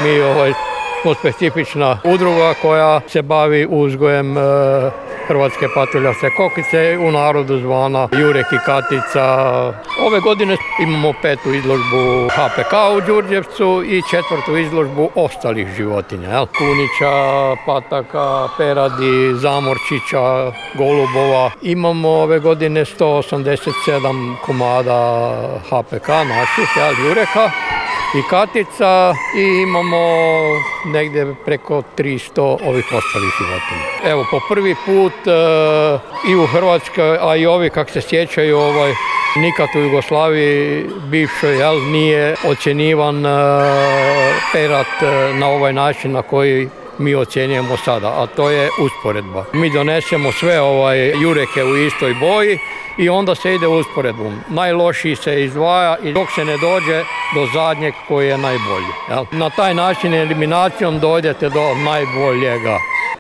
mi smo specifična udruga koja se bavi uzgojem hrvatske patuljaste kokice, u narodu zvana Jurek i Katica. Ove godine imamo 5. izložbu HPK u Đurđevcu i 4. izložbu ostalih životinja. Kunića, pataka, peradi, zamorčića, golubova. Imamo ove godine 187 komada HPK naših, Jureka i Katica, i imamo negdje preko 300 ovih ostalih životinja. Evo, po prvi put i u Hrvatskoj, a i ovi kak se sjećaju, nikad u Jugoslaviji bivšoj nije ocjenjivan perad na ovaj način na koji mi ocjenjujemo sada, a to je usporedba. Mi donesemo sve jureke u istoj boji i onda se ide usporedbom. Najlošiji se izdvaja i dok se ne dođe do zadnjeg koji je najbolji. Na taj način eliminacijom dođete do najboljega.